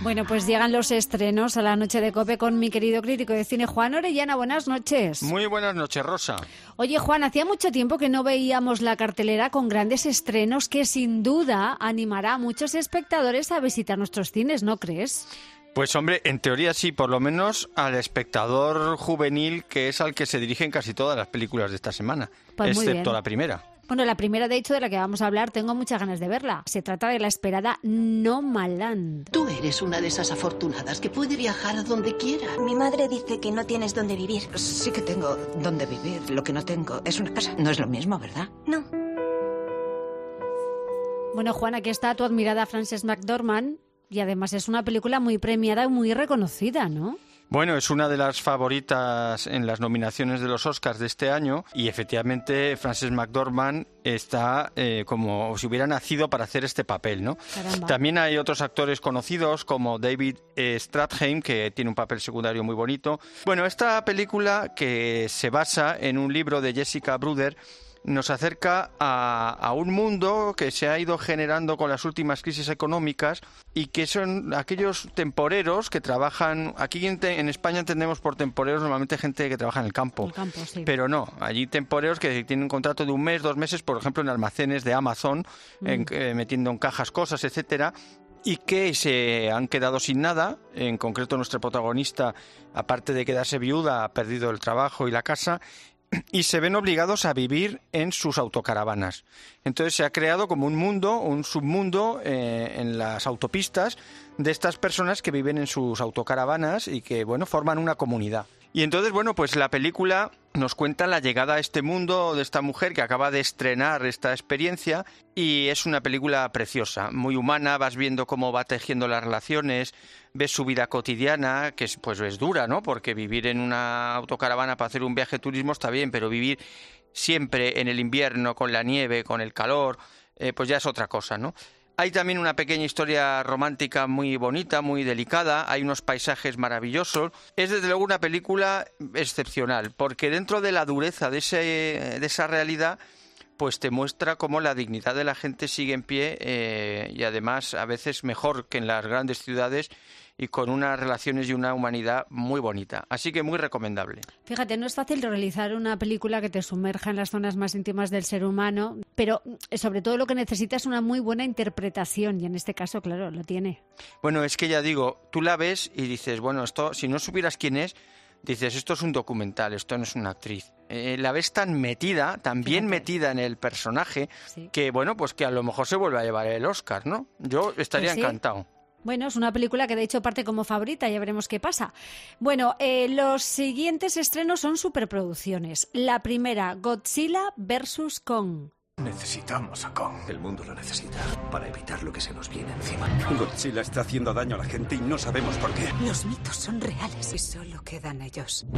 Bueno, pues llegan los estrenos a la noche de COPE con mi querido crítico de cine, Juan Orellana. Buenas noches. Muy buenas noches, Rosa. Oye, Juan, hacía mucho tiempo que no veíamos la cartelera con grandes estrenos que sin duda animará a muchos espectadores a visitar nuestros cines, ¿no crees? Pues hombre, en teoría sí, por lo menos al espectador juvenil, que es al que se dirigen casi todas las películas de esta semana, pues excepto la primera. Bueno, la primera, de hecho, de la que vamos a hablar, tengo muchas ganas de verla. Se trata de la esperada Nomadland. Tú eres una de esas afortunadas que puede viajar a donde quiera. Mi madre dice que no tienes dónde vivir. Sí que tengo dónde vivir. Lo que no tengo es una casa. No es lo mismo, ¿verdad? No. Bueno, Juan, aquí está tu admirada Frances McDormand. Y además es una película muy premiada y muy reconocida, ¿no? Bueno, es una de las favoritas en las nominaciones de los Oscars de este año y efectivamente Frances McDormand está como si hubiera nacido para hacer este papel, ¿no? Caramba. También hay otros actores conocidos como David Strathairn, que tiene un papel secundario muy bonito. Bueno, esta película, que se basa en un libro de Jessica Bruder, nos acerca a un mundo que se ha ido generando con las últimas crisis económicas y que son aquellos temporeros que trabajan. Aquí en España entendemos por temporeros normalmente gente que trabaja en el campo. Sí. Pero no, allí temporeros que tienen un contrato de un mes, 2 meses, por ejemplo en almacenes de Amazon, metiendo en cajas cosas, etcétera, y que se han quedado sin nada. En concreto nuestra protagonista, aparte de quedarse viuda, ha perdido el trabajo y la casa, y se ven obligados a vivir en sus autocaravanas. Entonces se ha creado como un mundo, un submundo en las autopistas de estas personas que viven en sus autocaravanas y que, bueno, forman una comunidad. Y entonces, bueno, pues la película nos cuenta la llegada a este mundo de esta mujer que acaba de estrenar esta experiencia y es una película preciosa, muy humana. Vas viendo cómo va tejiendo las relaciones, ves su vida cotidiana, que es dura, ¿no? Porque vivir en una autocaravana para hacer un viaje de turismo está bien, pero vivir siempre en el invierno, con la nieve, con el calor, pues ya es otra cosa, ¿no? Hay también una pequeña historia romántica muy bonita, muy delicada, hay unos paisajes maravillosos. Es desde luego una película excepcional, porque dentro de la dureza de esa realidad, pues te muestra cómo la dignidad de la gente sigue en pie y además a veces mejor que en las grandes ciudades y con unas relaciones y una humanidad muy bonita. Así que muy recomendable. Fíjate, no es fácil realizar una película que te sumerja en las zonas más íntimas del ser humano, pero sobre todo lo que necesita es una muy buena interpretación y en este caso, claro, lo tiene. Bueno, es que ya digo, tú la ves y dices, bueno, esto, si no supieras quién es, dices, esto es un documental, esto no es una actriz. La ves tan metida, tan bien metida en el personaje, sí, que bueno, pues que a lo mejor se vuelve a llevar el Oscar, ¿no? Yo estaría encantado. Bueno, es una película que de hecho parte como favorita, ya veremos qué pasa. Bueno, los siguientes estrenos son superproducciones. La primera, Godzilla vs. Kong. Necesitamos a Kong. El mundo lo necesita para evitar lo que se nos viene encima. Godzilla está haciendo daño a la gente y no sabemos por qué. Los mitos son reales y solo quedan ellos.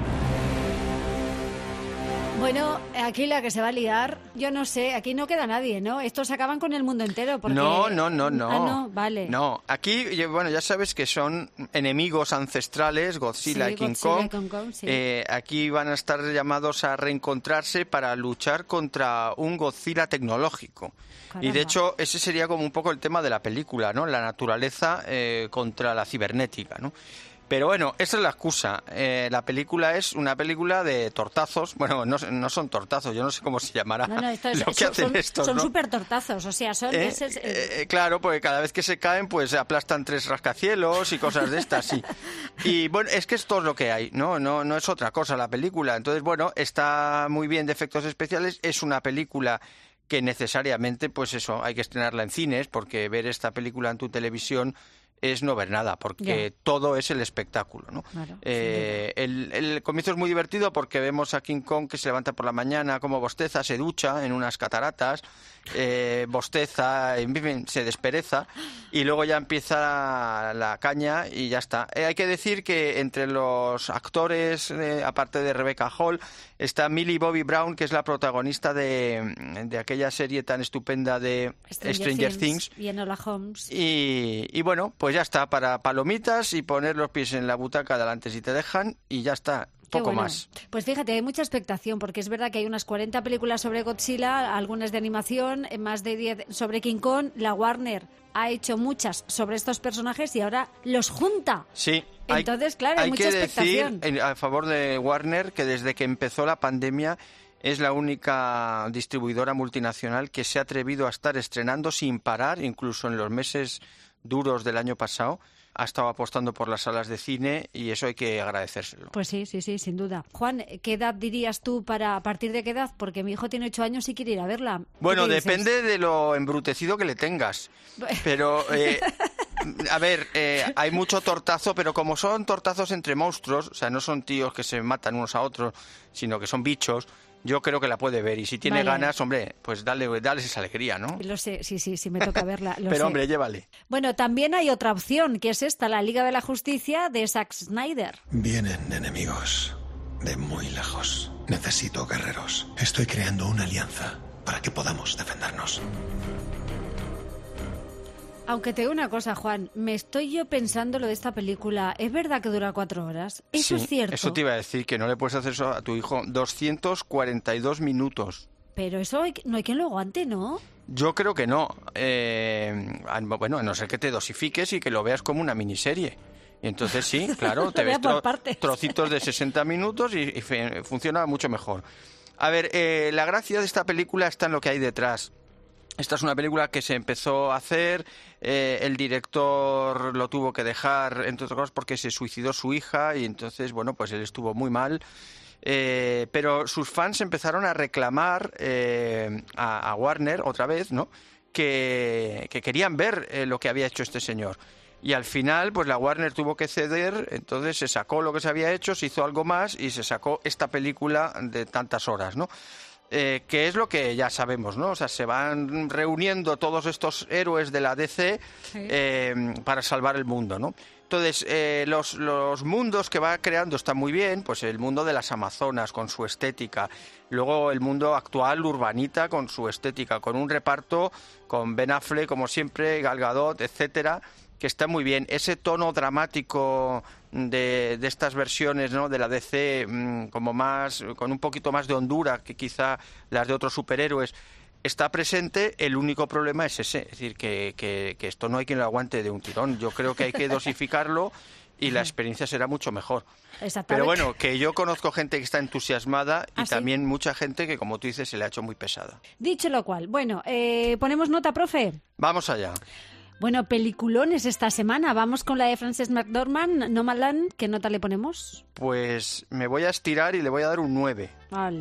Bueno, aquí la que se va a liar, yo no sé, aquí no queda nadie, ¿no? Estos acaban con el mundo entero. Porque... No. Ah, no, vale. No, aquí, bueno, ya sabes que son enemigos ancestrales, Godzilla y King Kong. Sí. Aquí van a estar llamados a reencontrarse para luchar contra un Godzilla tecnológico. Caramba. Y de hecho, ese sería como un poco el tema de la película, ¿no? La naturaleza contra la cibernética, ¿no? Pero bueno, esa es la excusa. La película es una película de tortazos. Bueno, no son tortazos, yo no sé cómo se llamará lo que hacen estos, son ¿no? súper tortazos, o sea, son... Claro, porque cada vez que se caen, pues aplastan 3 rascacielos y cosas de estas, sí. Y bueno, es que esto es lo que hay, no es otra cosa la película. Entonces, bueno, está muy bien de efectos especiales. Es una película que necesariamente, pues eso, hay que estrenarla en cines, porque ver esta película en tu televisión es no ver nada, porque todo es el espectáculo, ¿no? Claro, el comienzo es muy divertido porque vemos a King Kong que se levanta por la mañana, como bosteza, se ducha en unas cataratas, bosteza, en fin, se despereza y luego ya empieza la caña y ya está. Hay que decir que entre los actores, aparte de Rebecca Hall, está Millie Bobby Brown, que es la protagonista de aquella serie tan estupenda de Stranger Things. Y Enola Holmes. Y bueno, pues ya está, para palomitas y poner los pies en la butaca de adelante si te dejan y ya está. Qué poco bueno. más. Pues fíjate, hay mucha expectación, porque es verdad que hay unas 40 películas sobre Godzilla, algunas de animación, más de 10 sobre King Kong. La Warner ha hecho muchas sobre estos personajes y ahora los junta. Sí. Entonces, claro, hay mucha que expectación. decir a favor de Warner que desde que empezó la pandemia es la única distribuidora multinacional que se ha atrevido a estar estrenando sin parar, incluso en los meses duros del año pasado. Ha estado apostando por las salas de cine y eso hay que agradecérselo. Pues sí, sin duda. Juan, ¿qué edad dirías tú a partir de qué edad? Porque mi hijo tiene 8 años y quiere ir a verla. Bueno, ¿Qué dices? depende de lo embrutecido que le tengas. Pero, a ver, hay mucho tortazo, pero como son tortazos entre monstruos, o sea, no son tíos que se matan unos a otros, sino que son bichos, yo creo que la puede ver. Y si tiene ganas, hombre, pues dales esa alegría, ¿no? Lo sé, sí, me toca verla. Lo Pero, sé. hombre, llévale. Bueno, también hay otra opción, que es esta, la Liga de la Justicia de Zack Snyder. Vienen enemigos de muy lejos. Necesito guerreros. Estoy creando una alianza para que podamos defendernos. Aunque te digo una cosa, Juan, me estoy yo pensando lo de esta película. ¿Es verdad que dura 4 horas? ¿Eso Sí, es cierto? Eso te iba a decir, que no le puedes hacer eso a tu hijo. 242 minutos. Pero eso no hay quien lo aguante, ¿no? Yo creo que no. Bueno, a no ser que te dosifiques y que lo veas como una miniserie. Y entonces sí, claro, te ves por partes. trocitos de 60 minutos y funciona mucho mejor. A ver, la gracia de esta película está en lo que hay detrás. Esta es una película que se empezó a hacer, el director lo tuvo que dejar, entre otras cosas, porque se suicidó su hija y entonces, bueno, pues él estuvo muy mal. Pero sus fans empezaron a reclamar a Warner otra vez, ¿no? Que querían ver lo que había hecho este señor. Y al final, pues la Warner tuvo que ceder, entonces se sacó lo que se había hecho, se hizo algo más y se sacó esta película de tantas horas, ¿no? Que es lo que ya sabemos, ¿no? O sea, se van reuniendo todos estos héroes de la DC para salvar el mundo, ¿no? Entonces, los mundos que va creando están muy bien, pues el mundo de las Amazonas con su estética, luego el mundo actual, urbanita, con su estética, con un reparto, con Ben Affleck, como siempre, Gal Gadot, etcétera, que está muy bien. Ese tono dramático de estas versiones, ¿no?, de la DC, como más, con un poquito más de hondura que quizá las de otros superhéroes, está presente. El único problema es ese, es decir, que esto no hay quien lo aguante de un tirón. Yo creo que hay que dosificarlo y la experiencia será mucho mejor. Pero bueno, que yo conozco gente que está entusiasmada y también mucha gente que, como tú dices, se le ha hecho muy pesada. Dicho lo cual, bueno, ¿ponemos nota, profe? Vamos allá. Bueno, peliculones esta semana. Vamos con la de Frances McDormand, Nomadland. ¿Qué nota le ponemos? Pues me voy a estirar y le voy a dar un 9.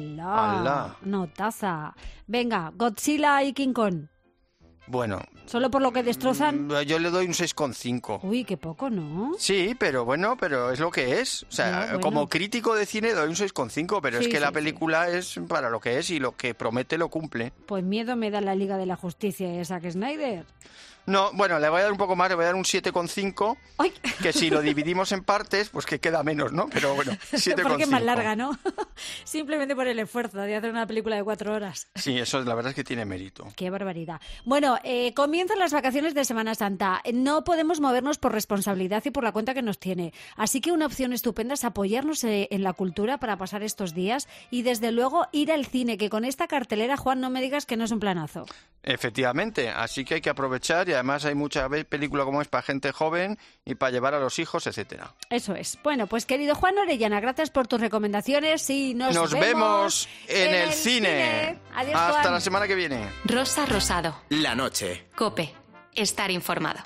¡Hala! Notaza. Venga, Godzilla y King Kong. Bueno. ¿Solo por lo que destrozan? Yo le doy un 6,5. Uy, qué poco, ¿no? Sí, pero bueno, pero es lo que es. O sea, bueno. Como crítico de cine doy un 6,5, pero es que la película es para lo que es y lo que promete lo cumple. Pues miedo me da la Liga de la Justicia de Zack Snyder. No, bueno, le voy a dar un poco más, le voy a dar un 7,5, ¡Ay! Que si lo dividimos en partes, pues que queda menos, ¿no? Pero bueno, 7,5. Porque es más larga, ¿no? Simplemente por el esfuerzo de hacer una película de 4 horas. Sí, eso la verdad es que tiene mérito. Qué barbaridad. Bueno, comienzan las vacaciones de Semana Santa. No podemos movernos por responsabilidad y por la cuenta que nos tiene. Así que una opción estupenda es apoyarnos en la cultura para pasar estos días y desde luego ir al cine, que con esta cartelera, Juan, no me digas que no es un planazo. Efectivamente, así que hay que aprovechar y además hay mucha película como es para gente joven y para llevar a los hijos, etcétera. Eso es. Bueno, pues querido Juan Orellana, gracias por tus recomendaciones y nos vemos en el cine. Adiós, Hasta Juan. la semana que viene. Rosa Rosado. La noche. COPE. Estar informado.